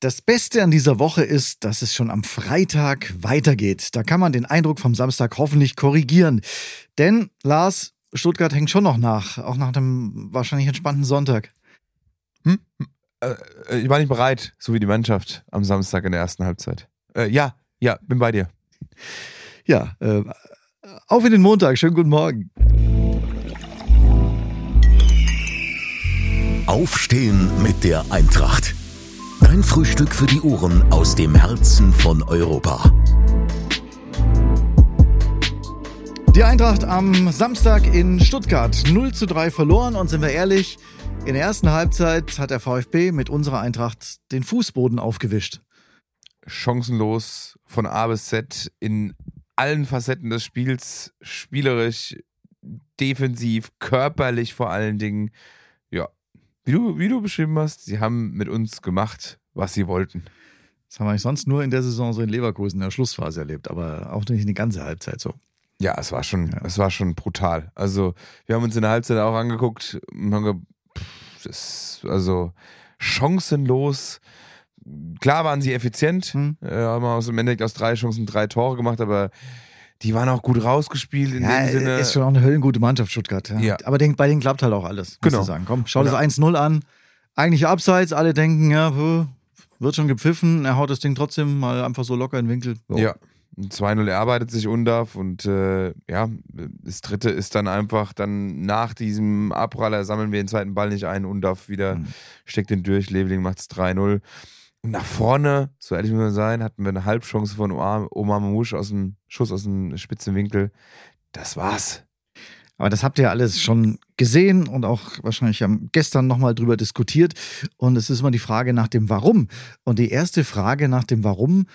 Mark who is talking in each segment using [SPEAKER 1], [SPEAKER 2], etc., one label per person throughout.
[SPEAKER 1] Das Beste an dieser Woche ist, dass es schon am Freitag weitergeht. Da kann man den Eindruck vom Samstag hoffentlich korrigieren. Denn, Lars, Stuttgart hängt schon noch nach, auch nach dem wahrscheinlich entspannten Sonntag.
[SPEAKER 2] Ich war nicht bereit, so wie die Mannschaft am Samstag in der ersten Halbzeit. Ja, bin bei dir.
[SPEAKER 1] Ja, auf in den Montag. Schönen guten Morgen.
[SPEAKER 3] Aufstehen mit der Eintracht. Dein Frühstück für die Ohren aus dem Herzen von Europa.
[SPEAKER 1] Die Eintracht am Samstag in Stuttgart 0:3 verloren und sind wir ehrlich, in der ersten Halbzeit hat der VfB mit unserer Eintracht den Fußboden aufgewischt.
[SPEAKER 2] Chancenlos von A bis Z in allen Facetten des Spiels, spielerisch, defensiv, körperlich vor allen Dingen. Ja, wie du beschrieben hast, sie haben mit uns gemacht, was sie wollten.
[SPEAKER 1] Das haben wir eigentlich sonst nur in der Saison so in Leverkusen in der Schlussphase erlebt, aber auch nicht die ganze Halbzeit so.
[SPEAKER 2] Ja, es war schon brutal. Also wir haben uns in der Halbzeit auch angeguckt und haben also chancenlos. Klar waren sie effizient, haben im Endeffekt aus 3 Chancen 3 Tore gemacht, aber die waren auch gut rausgespielt in dem Sinne.
[SPEAKER 1] Ist schon auch eine höllengute Mannschaft, Stuttgart. Ja. Aber bei denen klappt halt auch alles, muss ich sagen. Komm, schau das 1-0 an. Eigentlich abseits, alle denken, wird schon gepfiffen. Er haut das Ding trotzdem mal einfach so locker in den Winkel. So.
[SPEAKER 2] Ja, 2-0 erarbeitet sich Undav und das dritte ist dann einfach, dann nach diesem Abpraller sammeln wir den zweiten Ball nicht ein. Undav wieder steckt den durch, Leveling macht es 3-0. Und nach vorne, so ehrlich muss man sein, hatten wir eine Halbchance von Omar Mamouche aus dem Schuss aus dem spitzen Winkel. Das war's.
[SPEAKER 1] Aber das habt ihr alles schon gesehen und auch wahrscheinlich gestern nochmal drüber diskutiert. Und es ist immer die Frage nach dem Warum. Und die erste Frage nach dem Warum,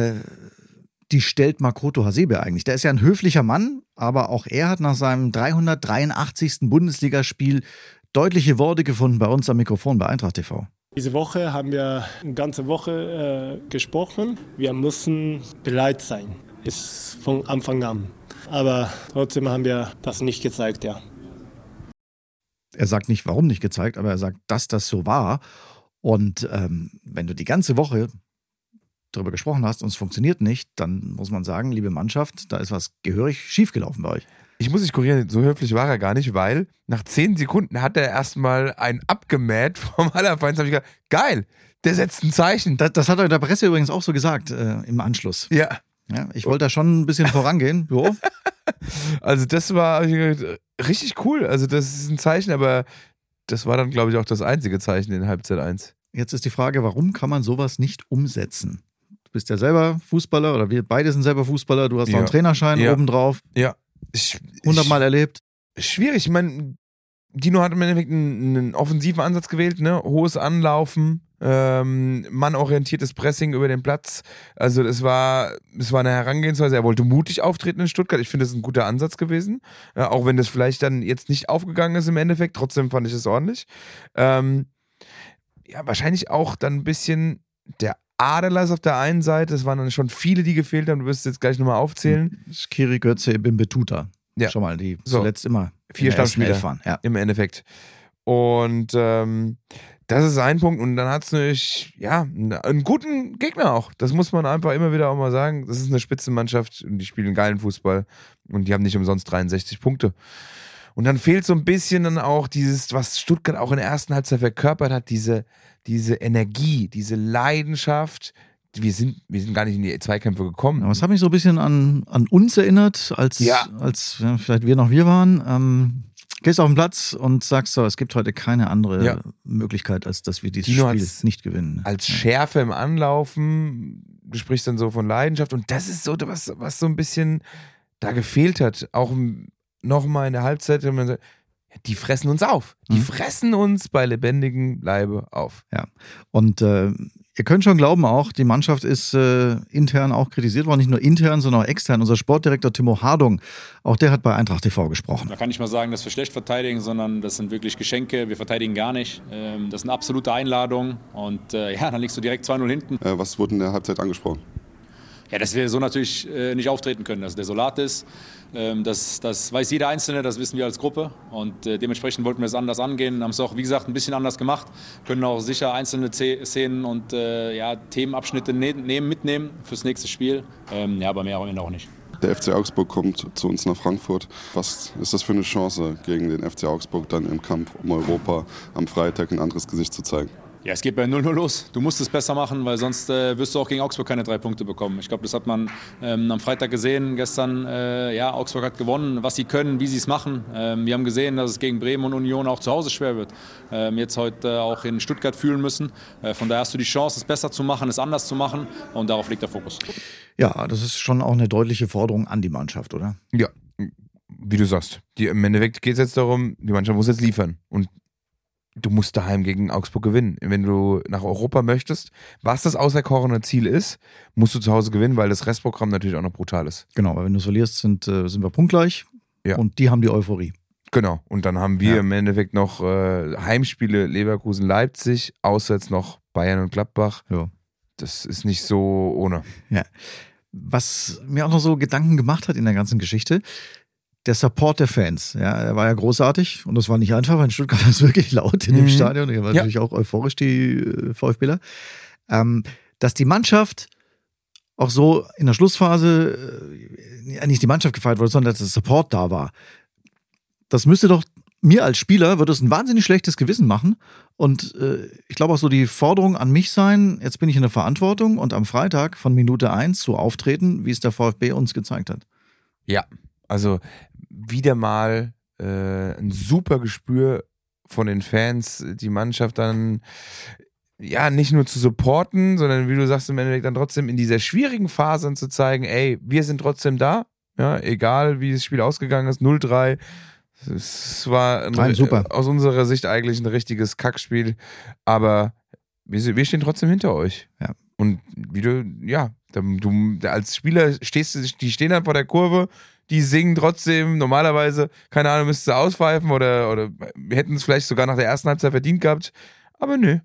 [SPEAKER 1] die stellt Makoto Hasebe eigentlich. Der ist ja ein höflicher Mann, aber auch er hat nach seinem 383. Bundesligaspiel deutliche Worte gefunden bei uns am Mikrofon bei Eintracht TV.
[SPEAKER 4] Diese Woche haben wir eine ganze Woche gesprochen. Wir müssen bereit sein. Ist von Anfang an. Aber trotzdem haben wir das nicht gezeigt, ja.
[SPEAKER 1] Er sagt nicht, warum nicht gezeigt, aber er sagt, dass das so war. Und wenn du die ganze Woche darüber gesprochen hast und es funktioniert nicht, dann muss man sagen, liebe Mannschaft, da ist was gehörig schiefgelaufen bei euch.
[SPEAKER 2] Ich muss dich korrigieren, so höflich war er gar nicht, weil nach 10 Sekunden hat er erstmal einen abgemäht vom Allerfeinsten. Da habe ich gedacht, geil, der setzt ein Zeichen.
[SPEAKER 1] Das hat er in der Presse übrigens auch so gesagt im Anschluss.
[SPEAKER 2] Ja.
[SPEAKER 1] Ich wollte da schon ein bisschen vorangehen. So.
[SPEAKER 2] Also das war richtig cool. Also das ist ein Zeichen, aber das war dann, glaube ich, auch das einzige Zeichen in Halbzeit 1.
[SPEAKER 1] Jetzt ist die Frage, warum kann man sowas nicht umsetzen? Du bist ja selber Fußballer oder wir beide sind selber Fußballer. Du hast noch einen Trainerschein obendrauf.
[SPEAKER 2] Ja.
[SPEAKER 1] 100-mal erlebt.
[SPEAKER 2] Schwierig. Ich meine, Dino hat im Endeffekt einen offensiven Ansatz gewählt, ne? Hohes Anlaufen, mannorientiertes Pressing über den Platz. Also es war eine Herangehensweise. Er wollte mutig auftreten in Stuttgart. Ich finde, das ist ein guter Ansatz gewesen. Auch wenn das vielleicht dann jetzt nicht aufgegangen ist im Endeffekt. Trotzdem fand ich es ordentlich. Wahrscheinlich auch dann ein bisschen der Aderlass auf der einen Seite. Es waren dann schon viele, die gefehlt haben. Du wirst es jetzt gleich nochmal aufzählen.
[SPEAKER 1] Skiri, Götze, Bimbe, Tuta. Ja. Schon mal, die zuletzt immer
[SPEAKER 2] 4 Stammspieler waren. Ja. Im Endeffekt. Und das ist ein Punkt. Und dann hat es natürlich, einen guten Gegner auch. Das muss man einfach immer wieder auch mal sagen. Das ist eine Spitzenmannschaft und die spielen geilen Fußball. Und die haben nicht umsonst 63 Punkte. Und dann fehlt so ein bisschen dann auch dieses, was Stuttgart auch in der ersten Halbzeit verkörpert hat, diese Energie, diese Leidenschaft. Wir sind gar nicht in die Zweikämpfe gekommen.
[SPEAKER 1] Aber es hat mich so ein bisschen an uns erinnert, als vielleicht wir waren. Gehst auf den Platz und sagst so, es gibt heute keine andere Möglichkeit, als dass wir dieses Spiel nicht gewinnen.
[SPEAKER 2] Als Schärfe im Anlaufen, du sprichst dann so von Leidenschaft und das ist so, was so ein bisschen da gefehlt hat. Auch nochmal in der Halbzeit, wenn man sagt, die fressen uns auf. Die fressen uns bei lebendigem Leibe auf.
[SPEAKER 1] Ja, und ihr könnt schon glauben auch, die Mannschaft ist intern auch kritisiert worden. Nicht nur intern, sondern auch extern. Unser Sportdirektor Timo Hardung, auch der hat bei Eintracht TV gesprochen.
[SPEAKER 5] Da kann ich mal sagen, dass wir schlecht verteidigen, sondern das sind wirklich Geschenke. Wir verteidigen gar nicht. Das ist eine absolute Einladung. Und dann liegst du direkt 2-0 hinten.
[SPEAKER 6] Was wurde in der Halbzeit angesprochen?
[SPEAKER 5] Ja, dass wir so natürlich nicht auftreten können, dass es desolat ist. Das weiß jeder Einzelne, das wissen wir als Gruppe. Und dementsprechend wollten wir es anders angehen. Haben es auch, wie gesagt, ein bisschen anders gemacht. Können auch sicher einzelne Szenen und Themenabschnitte mitnehmen fürs nächste Spiel. Aber mehr am Ende auch nicht.
[SPEAKER 6] Der FC Augsburg kommt zu uns nach Frankfurt. Was ist das für eine Chance, gegen den FC Augsburg dann im Kampf um Europa am Freitag ein anderes Gesicht zu zeigen?
[SPEAKER 5] Ja, es geht bei 0-0 los. Du musst es besser machen, weil sonst wirst du auch gegen Augsburg keine 3 Punkte bekommen. Ich glaube, das hat man am Freitag gesehen. Gestern, Augsburg hat gewonnen, was sie können, wie sie es machen. Wir haben gesehen, dass es gegen Bremen und Union auch zu Hause schwer wird. Jetzt heute auch in Stuttgart fühlen müssen. Von daher hast du die Chance, es besser zu machen, es anders zu machen. Und darauf liegt der Fokus.
[SPEAKER 1] Ja, das ist schon auch eine deutliche Forderung an die Mannschaft, oder?
[SPEAKER 2] Ja, wie du sagst. Im Endeffekt geht es jetzt darum, die Mannschaft muss jetzt liefern. Und du musst daheim gegen Augsburg gewinnen. Wenn du nach Europa möchtest, was das auserkorene Ziel ist, musst du zu Hause gewinnen, weil das Restprogramm natürlich auch noch brutal ist.
[SPEAKER 1] Genau, weil wenn du es verlierst, sind wir punktgleich und die haben die Euphorie.
[SPEAKER 2] Genau, und dann haben wir im Endeffekt noch Heimspiele Leverkusen-Leipzig, auswärts noch Bayern und Gladbach.
[SPEAKER 1] Ja.
[SPEAKER 2] Das ist nicht so ohne.
[SPEAKER 1] Ja. Was mir auch noch so Gedanken gemacht hat in der ganzen Geschichte, der Support der Fans, der war ja großartig und das war nicht einfach, weil in Stuttgart war es wirklich laut in dem Stadion. Die waren natürlich auch euphorisch, die VfBler. Dass die Mannschaft auch so in der Schlussphase nicht die Mannschaft gefeiert wurde, sondern dass der Support da war. Das müsste doch mir als Spieler, würde es ein wahnsinnig schlechtes Gewissen machen und ich glaube auch so die Forderung an mich sein, jetzt bin ich in der Verantwortung und am Freitag von Minute 1 so auftreten, wie es der VfB uns gezeigt hat.
[SPEAKER 2] Ja, also wieder mal ein super Gespür von den Fans, die Mannschaft dann nicht nur zu supporten, sondern wie du sagst, im Endeffekt dann trotzdem in dieser schwierigen Phase zu zeigen, ey, wir sind trotzdem da, egal wie das Spiel ausgegangen ist, 0-3. Es war aus unserer Sicht eigentlich ein richtiges Kackspiel, aber wir stehen trotzdem hinter euch.
[SPEAKER 1] Ja.
[SPEAKER 2] Und wie du als Spieler die stehen dann vor der Kurve, die singen trotzdem, normalerweise, keine Ahnung, müsstest du auspfeifen oder wir hätten es vielleicht sogar nach der ersten Halbzeit verdient gehabt, aber nö.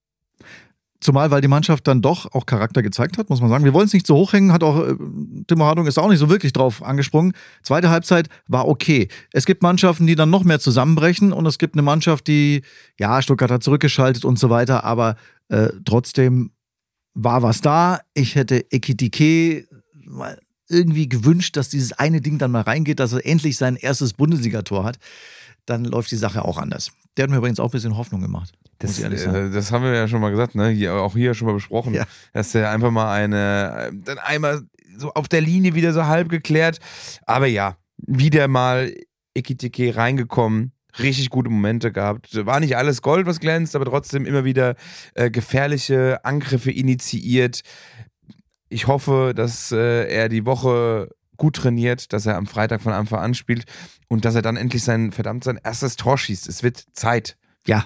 [SPEAKER 1] Zumal, weil die Mannschaft dann doch auch Charakter gezeigt hat, muss man sagen. Wir wollen es nicht so hochhängen, hat auch Timo Hardung ist auch nicht so wirklich drauf angesprungen. Zweite Halbzeit war okay. Es gibt Mannschaften, die dann noch mehr zusammenbrechen und es gibt eine Mannschaft, die, Stuttgart hat zurückgeschaltet und so weiter, aber trotzdem war was da. Ich hätte Ekitike mal irgendwie gewünscht, dass dieses eine Ding dann mal reingeht, dass er endlich sein erstes Bundesligator hat. Dann läuft die Sache auch anders. Der hat mir übrigens auch ein bisschen Hoffnung gemacht.
[SPEAKER 2] Das haben wir ja schon mal gesagt, ne? Auch hier schon mal besprochen, dass der einfach mal dann einmal so auf der Linie wieder so halb geklärt. Aber wieder mal Ekitike reingekommen, richtig gute Momente gehabt. War nicht alles Gold, was glänzt, aber trotzdem immer wieder gefährliche Angriffe initiiert. Ich hoffe, dass er die Woche gut trainiert, dass er am Freitag von Anfang an spielt und dass er dann endlich sein erstes Tor schießt. Es wird Zeit.
[SPEAKER 1] Ja,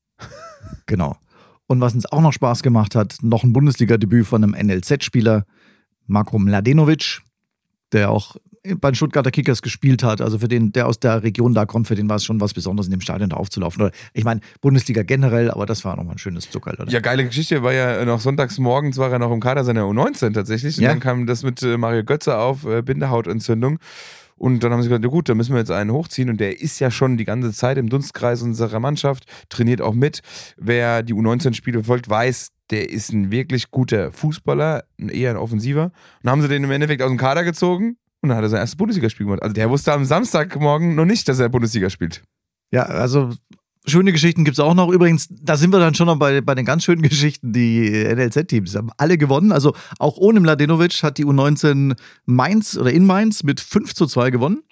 [SPEAKER 1] genau. Und was uns auch noch Spaß gemacht hat, noch ein Bundesliga-Debüt von einem NLZ-Spieler, Marko Mladenovic, der auch bei den Stuttgarter Kickers gespielt hat. Also für den, der aus der Region da kommt, für den war es schon was Besonderes, in dem Stadion da aufzulaufen. Oder ich meine, Bundesliga generell, aber das war nochmal ein schönes Zuckerl. Oder?
[SPEAKER 2] Ja, geile Geschichte. War ja noch sonntags morgens, war er noch im Kader seiner U19 tatsächlich. Und dann kam das mit Mario Götze auf, Bindehautentzündung. Und dann haben sie gesagt, ja gut, da müssen wir jetzt einen hochziehen. Und der ist ja schon die ganze Zeit im Dunstkreis unserer Mannschaft, trainiert auch mit. Wer die U19-Spiele verfolgt, weiß, der ist ein wirklich guter Fußballer, eher ein Offensiver. Und dann haben sie den im Endeffekt aus dem Kader gezogen. Und dann hat er sein erstes Bundesligaspiel gemacht. Also der wusste am Samstagmorgen noch nicht, dass er Bundesliga spielt.
[SPEAKER 1] Ja, also schöne Geschichten gibt es auch noch. Übrigens, da sind wir dann schon noch bei den ganz schönen Geschichten. Die NLZ-Teams haben alle gewonnen. Also auch ohne Mladenovic hat die U19 in Mainz mit 5-2 gewonnen.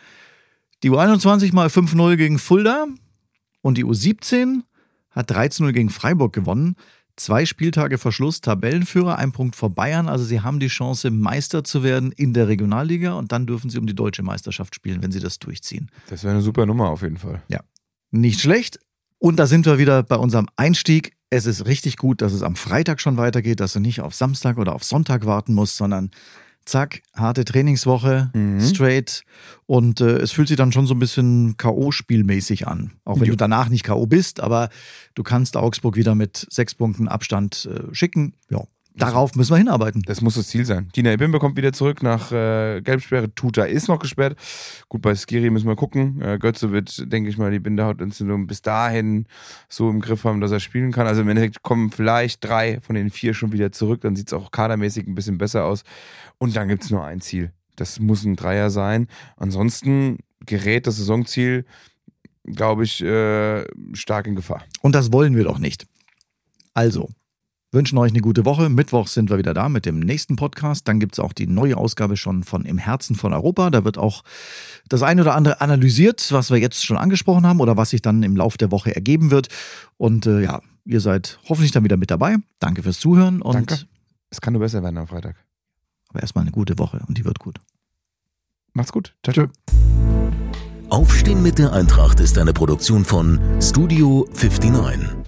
[SPEAKER 1] Die U21 mal 5-0 gegen Fulda. Und die U17 hat 13-0 gegen Freiburg gewonnen. 2 Spieltage vor Schluss, Tabellenführer, 1 Punkt vor Bayern. Also sie haben die Chance, Meister zu werden in der Regionalliga und dann dürfen sie um die deutsche Meisterschaft spielen, wenn sie das durchziehen.
[SPEAKER 2] Das wäre eine super Nummer auf jeden Fall.
[SPEAKER 1] Ja, nicht schlecht. Und da sind wir wieder bei unserem Einstieg. Es ist richtig gut, dass es am Freitag schon weitergeht, dass du nicht auf Samstag oder auf Sonntag warten musst, sondern zack, harte Trainingswoche, straight. Und es fühlt sich dann schon so ein bisschen K.O.-spielmäßig an. Auch wenn du danach nicht K.O. bist, aber du kannst Augsburg wieder mit 6 Punkten Abstand schicken. Ja, darauf müssen wir hinarbeiten.
[SPEAKER 2] Das muss das Ziel sein. Dina Ebimbe kommt wieder zurück nach Gelbsperre. Tuta ist noch gesperrt. Gut, bei Skiri müssen wir gucken. Götze wird, denke ich mal, die Bindehautentzündung bis dahin so im Griff haben, dass er spielen kann. Also im Endeffekt kommen vielleicht 3 von den 4 schon wieder zurück. Dann sieht es auch kadermäßig ein bisschen besser aus. Und dann gibt es nur ein Ziel. Das muss ein Dreier sein. Ansonsten gerät das Saisonziel, glaube ich, stark in Gefahr.
[SPEAKER 1] Und das wollen wir doch nicht. Also, wünschen euch eine gute Woche. Mittwoch sind wir wieder da mit dem nächsten Podcast. Dann gibt es auch die neue Ausgabe schon von Im Herzen von Europa. Da wird auch das eine oder andere analysiert, was wir jetzt schon angesprochen haben oder was sich dann im Laufe der Woche ergeben wird. Und ja, ihr seid hoffentlich dann wieder mit dabei. Danke fürs Zuhören. Und
[SPEAKER 2] danke. Es kann nur besser werden am Freitag.
[SPEAKER 1] Aber erstmal eine gute Woche und die wird gut.
[SPEAKER 2] Macht's gut. Ciao, ciao.
[SPEAKER 3] Aufstehen mit der Eintracht ist eine Produktion von Studio 59.